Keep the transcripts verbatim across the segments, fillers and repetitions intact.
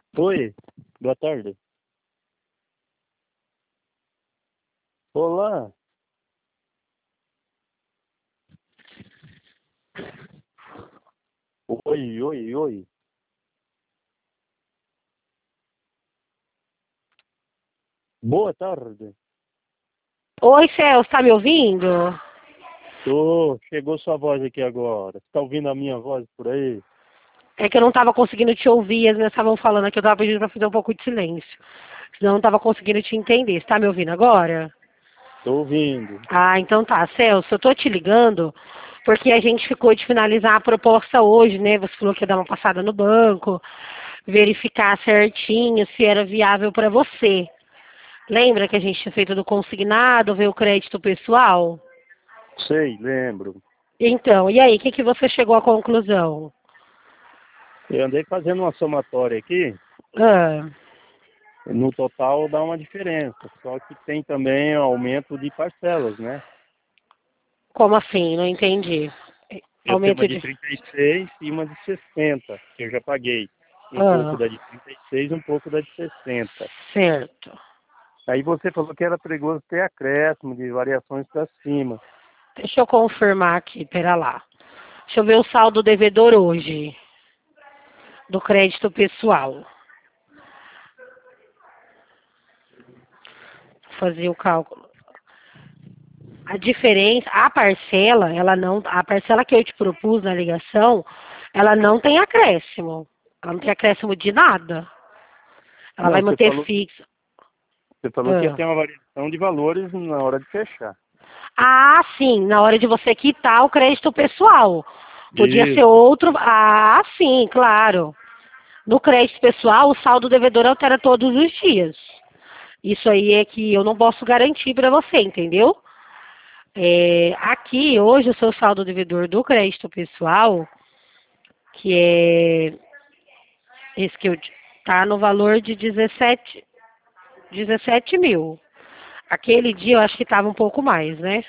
Oi, boa tarde. Olá. Oi, oi, oi. Boa tarde. Oi, Celso, tá me ouvindo? Tô, chegou sua voz aqui agora. Você tá ouvindo a minha voz por aí? É que eu não tava conseguindo te ouvir, as meninas estavam falando aqui, eu tava pedindo pra fazer um pouco de silêncio. Senão eu não tava conseguindo te entender. Você tá me ouvindo agora? Tô ouvindo. Ah, então tá. Celso, eu tô te ligando porque a gente ficou de finalizar a proposta hoje, né? Você falou que ia dar uma passada no banco, verificar certinho se era viável pra você. Lembra que a gente tinha feito do consignado, ver o crédito pessoal? Sei, lembro. Então, e aí, o que, que você chegou à conclusão? Eu andei fazendo uma somatória aqui. Ah. No total dá uma diferença. Só que tem também aumento de parcelas, né? Como assim? Não entendi. Eu tenho uma Aumento de de. trinta e seis e uma de sessenta, que eu já paguei. Um pouco Ah, da de trinta e seis, um pouco da de sessenta. certo. Aí você falou que era perigoso ter acréscimo de variações para cima. Deixa eu confirmar aqui, pera lá. Deixa eu ver o saldo devedor hoje, do crédito pessoal. Vou fazer o cálculo. A diferença, a parcela, ela não, a parcela que eu te propus na ligação, ela não tem acréscimo. Ela não tem acréscimo de nada. Ela vai Não, você manter falou, fixo. você falou que ia Ah. ter uma variação de valores na hora de fechar. Ah, sim, na hora de você quitar o crédito pessoal. Podia ser Isso. outro. Ah, sim, claro. No crédito pessoal, o saldo devedor altera todos os dias. Isso aí é que eu não posso garantir para você, entendeu? É, aqui, hoje, o seu saldo devedor do crédito pessoal, que é esse que eu tá no valor de dezessete, dezessete mil. Aquele dia eu acho que estava um pouco mais, né?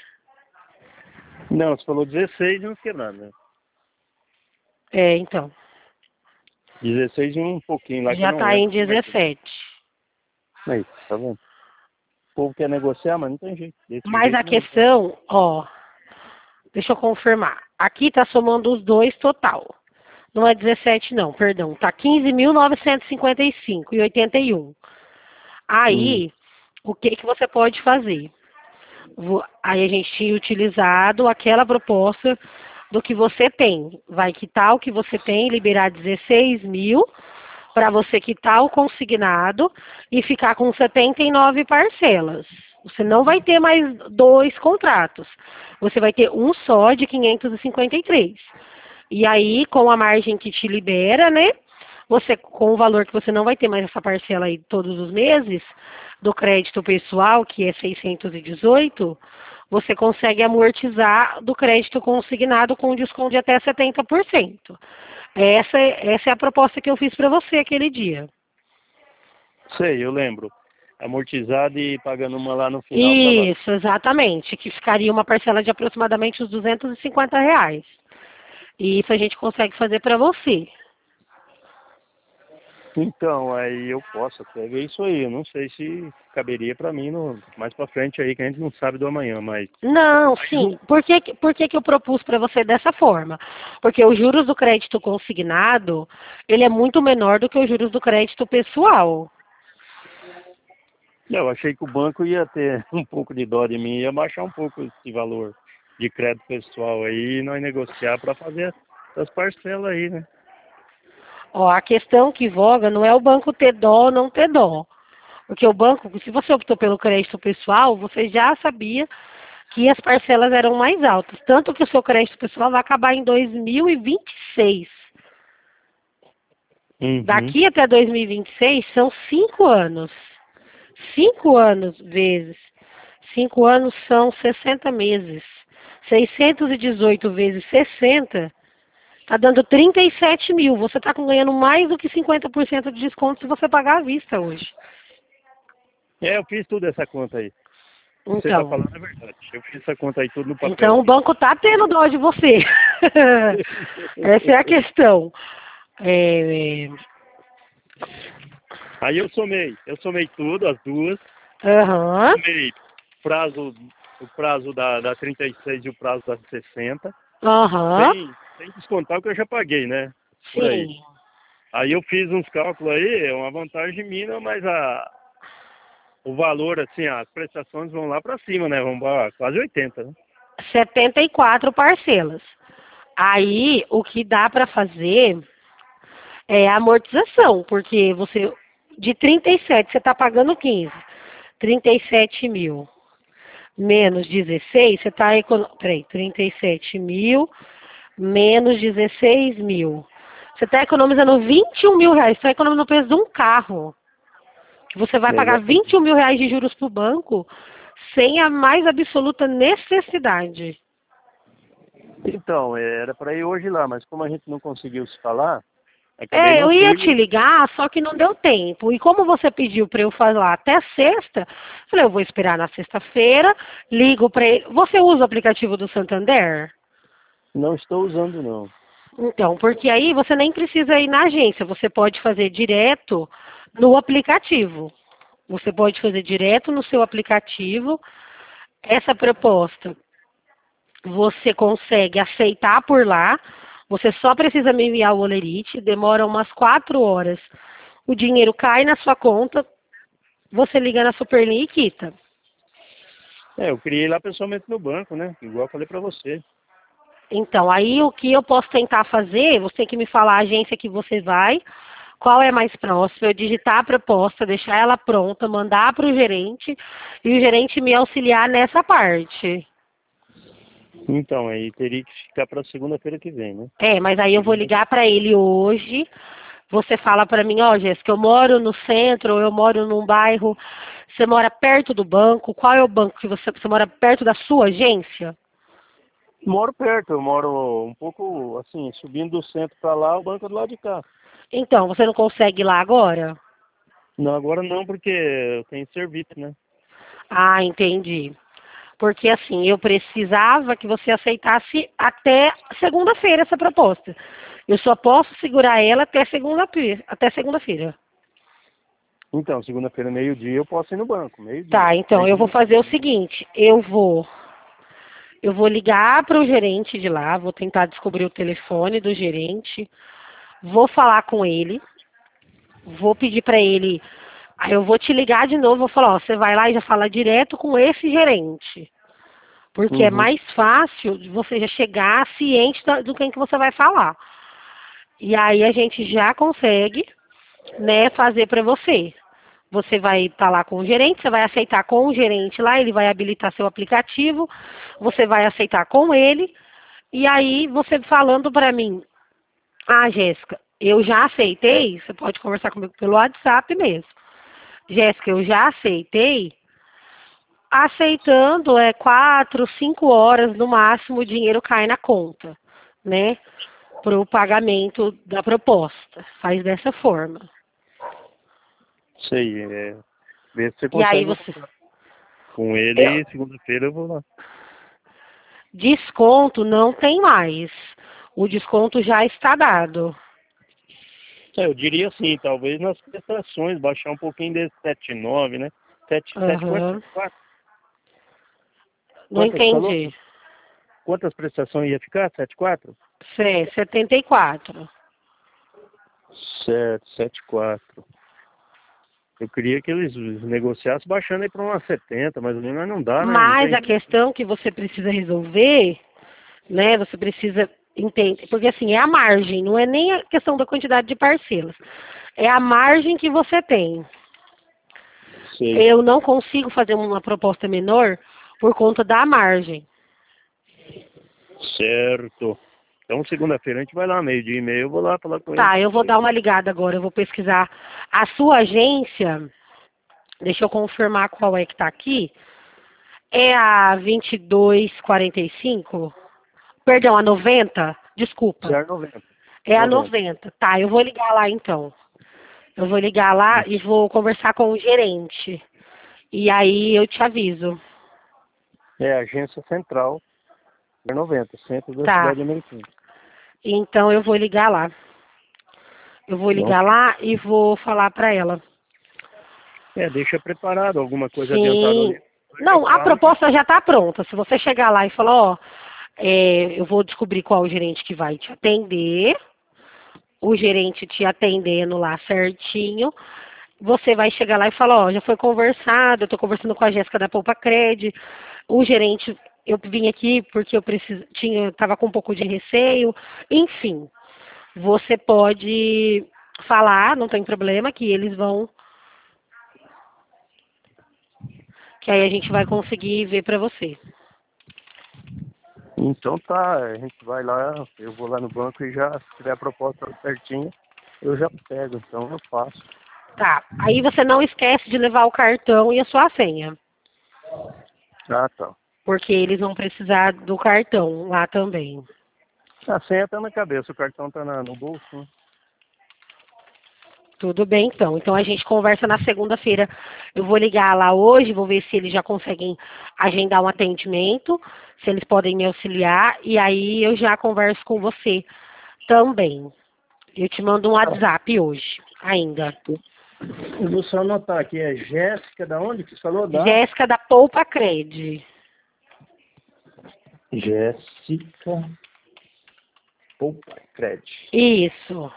Não, você falou dezesseis e não sei nada. É, então. dezesseis e um pouquinho lá que eu Já não está em lembro como é que é. dezessete. Aí, tá vendo? O povo quer negociar, mas não tem jeito. Desse Mas a jeito não. questão, ó, deixa eu confirmar. Aqui tá somando os dois total. Não é dezessete não, perdão. Tá quinze mil novecentos e cinquenta e cinco e oitenta e um. Hum. Aí, o que que você pode fazer? Vo- Aí a gente tinha utilizado aquela proposta do que você tem. Vai quitar o que você tem, liberar dezesseis mil para você quitar o consignado e ficar com setenta e nove parcelas. Você não vai ter mais dois contratos. Você vai ter um só de quinhentos e cinquenta e três. E aí, com a margem que te libera, né? Você, com o valor que você não vai ter mais essa parcela aí todos os meses, do crédito pessoal, que é seiscentos e dezoito, você consegue amortizar do crédito consignado com desconto de até setenta por cento. Essa, é- essa é a proposta que eu fiz para você aquele dia. Sei, eu lembro. Amortizado e pagando uma lá no final tava. Isso, exatamente. Que ficaria uma parcela de aproximadamente uns duzentos e cinquenta reais. E isso a gente consegue fazer para você. Então, aí eu posso até ver isso aí. Eu não sei se caberia para mim no, mais para frente aí, que a gente não sabe do amanhã, mas. Não, Mas sim. o. Por que, que- por que, que eu propus para você dessa forma? Porque os juros do crédito consignado, ele é muito menor do que os juros do crédito pessoal. Eu achei que o banco ia ter um pouco de dó de mim, ia baixar um pouco esse valor de crédito pessoal aí e nós negociar para fazer as parcelas aí, né? Ó, a questão que voga não é o banco ter dó ou não ter dó. Porque o banco, se você optou pelo crédito pessoal, você já sabia que as parcelas eram mais altas. Tanto que o seu crédito pessoal vai acabar em dois mil e vinte e seis. Uhum. Daqui até dois mil e vinte e seis são cinco anos. Cinco anos vezes. Cinco anos são sessenta meses. Seiscentos e dezoito vezes sessenta está dando trinta e sete mil. Você está ganhando mais do que cinquenta por cento de desconto se você pagar à vista hoje. É, eu fiz tudo essa conta aí. O que você está Então, falando é verdade. Eu fiz essa conta aí tudo no papel então o aqui. banco está tendo dó de você. Essa é a questão. É, Aí eu somei, eu somei tudo, as duas. Aham. Somei prazo, o prazo da, da trinta e seis e o prazo da sessenta. Aham. Sem, sem descontar o que eu já paguei, né? Por aí. Sim. Aí eu fiz uns cálculos aí, é uma vantagem mínima, mas a, o valor, assim, as prestações vão lá para cima, né? Vão para quase oitenta, né? setenta e quatro parcelas. Aí, o que dá para fazer é a amortização, porque você, de trinta e sete, você está pagando quinze. trinta e sete mil menos dezesseis, você está economizando. Peraí, trinta e sete mil menos dezesseis mil. Você está economizando vinte e um mil reais. Você está economizando o preço de um carro. Que você vai É, pagar vinte e um exatamente. mil reais de juros para o banco sem a mais absoluta necessidade. Então, é, era para ir hoje lá, mas como a gente não conseguiu se falar, acabei É, não eu ia te fui. ligar, só que não deu tempo. E como você pediu para eu falar até sexta, falei, eu vou esperar na sexta-feira, ligo para ele. Você usa o aplicativo do Santander? Não estou usando, não. Então, porque aí você nem precisa ir na agência, você pode fazer direto no aplicativo. Você pode fazer direto no seu aplicativo essa proposta. Você consegue aceitar por lá, você só precisa me enviar o olerite, demora umas quatro horas. O dinheiro cai na sua conta, você liga na Superlink e quita. É, eu criei lá pessoalmente no banco, né? Igual eu falei para você. Então, aí o que eu posso tentar fazer, você tem que me falar a agência que você vai, qual é mais próximo, eu digitar a proposta, deixar ela pronta, mandar para o gerente e o gerente me auxiliar nessa parte. Então, aí teria que ficar para segunda-feira que vem, né? É, mas aí eu vou Segunda. ligar para ele hoje. Você fala para mim, ó, Jéssica, eu moro no centro, ou eu moro num bairro, você mora perto do banco, qual é o banco que você, você mora perto da sua agência? Moro perto, eu moro um pouco, assim, subindo do centro para lá, o banco é do lado de cá. Então, você não consegue ir lá agora? Não, agora não, porque eu tenho serviço, né? Ah, entendi. Porque assim, eu precisava que você aceitasse até segunda-feira essa proposta. Eu só posso segurar ela até segunda-feira, até segunda-feira. Então, segunda-feira, meio-dia, eu posso ir no banco, meio-dia. Tá, então eu vou Meio-dia. fazer o seguinte, eu vou eu vou ligar para o gerente de lá, vou tentar descobrir o telefone do gerente, vou falar com ele, vou pedir para ele, aí eu vou te ligar de novo, vou falar, ó, você vai lá e já fala direto com esse gerente. Porque é Uhum. mais fácil de você já chegar ciente da- do quem que você vai falar. E aí a gente já consegue, né, fazer para você. Você vai estar lá com o gerente, você vai aceitar com o gerente lá, ele vai habilitar seu aplicativo, você vai aceitar com ele, e aí você falando para mim, ah, Jéssica, eu já aceitei, você pode conversar comigo pelo WhatsApp mesmo. Jéssica, eu já aceitei, aceitando é quatro, cinco horas no máximo o dinheiro cai na conta, né? Para o pagamento da proposta. Faz dessa forma. Sei, é. Vê se você E aí consegue um você. contato com Eu, ele e segunda-feira eu vou lá. desconto não tem mais. O desconto já está dado. É, eu diria assim, talvez nas prestações, baixar um pouquinho desse sete nove, né? sete, sete, quanto? Aham. sete quatro? Não Quantas falou? entendi. Quantas prestações ia ficar? sete quatro? Cê, setenta e quatro. Certo, sete quatro. Eu queria que eles negociassem baixando aí para umas setenta, mas mas não dá, né? Não Mas tem a jeito. questão que você precisa resolver, né? Você precisa entender, porque assim, é a margem, não é nem a questão da quantidade de parcelas. É a margem que você tem. Sei. Eu não consigo fazer uma proposta menor por conta da margem. Certo. Então, segunda-feira a gente vai lá, meio-dia e meio, eu vou lá falar com ele. Tá, eu vou dar uma ligada agora, eu vou pesquisar. A sua agência, deixa eu confirmar qual é que tá aqui. É a vinte e dois quarenta e cinco? Perdão, a noventa? Desculpa. Certo, noventa. É a noventa. noventa. Tá, eu vou ligar lá então. Eu vou ligar lá e vou conversar com o gerente. E aí eu te aviso. É a agência central, é noventa, centro da Tá. cidade americana. Então eu vou ligar lá. Eu vou ligar lá e vou falar para ela. É, deixa preparado alguma coisa adiantada Sim. ali. Não, a proposta já está pronta. Se você chegar lá e falar, ó, é, eu vou descobrir qual o gerente que vai te atender, o gerente te atendendo lá certinho, você vai chegar lá e falar, ó, já foi conversado, eu estou conversando com a Jéssica da Poupa Cred, o gerente, eu vim aqui porque eu preciso, tinha, estava com um pouco de receio, enfim, você pode falar, não tem problema, que eles vão, que aí a gente vai conseguir ver para você. Então tá, a gente vai lá, eu vou lá no banco e já, se tiver a proposta certinha, eu já pego, então eu faço. Tá, aí você não esquece de levar o cartão e a sua senha. Ah, tá. Porque eles vão precisar do cartão lá também. A senha tá na cabeça, o cartão tá na, no bolso, né? Tudo bem, então. Então a gente conversa na segunda-feira. Eu vou ligar lá hoje, vou ver se eles já conseguem agendar um atendimento, se eles podem me auxiliar, e aí eu já converso com você também. Eu te mando um WhatsApp hoje, ainda. Eu vou só anotar aqui, é Jéssica, da onde que você falou? Da... Jéssica da Poupa Cred. Jéssica Poupa Cred. Isso.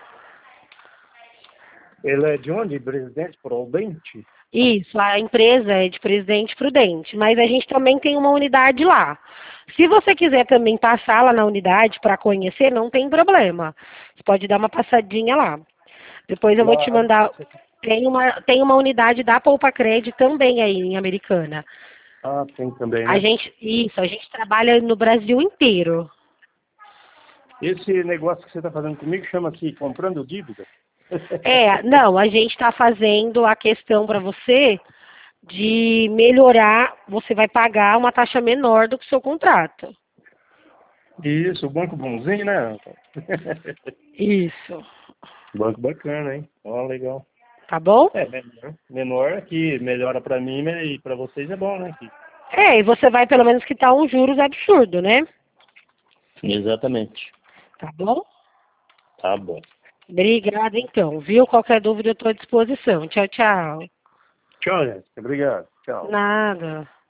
Ele é de onde? Presidente Prudente? Isso, a empresa é de Presidente Prudente, mas a gente também tem uma unidade lá. Se você quiser também passar lá na unidade para conhecer, não tem problema. Você pode dar uma passadinha lá. Depois eu vou te Lá, mandar. Tem uma, tem uma unidade da Poupa Cred também aí em Americana. ah, tem também, A né? gente, isso, a gente trabalha no Brasil inteiro. Esse negócio que você está fazendo comigo chama-se comprando dívida? É, não, a gente está fazendo a questão para você de melhorar, você vai pagar uma taxa menor do que o seu contrato. Isso, o banco bonzinho, né? Isso. Banco bacana, hein? Ó, legal. Tá bom? É, menor, menor que melhora para mim e para vocês é bom, né? É, e você vai pelo menos quitar uns juros absurdo, né? Exatamente. Tá bom? Tá bom. Obrigada, então. Viu? Qualquer dúvida eu estou à disposição. Tchau, tchau. Tchau, gente. Obrigado. Tchau. Nada.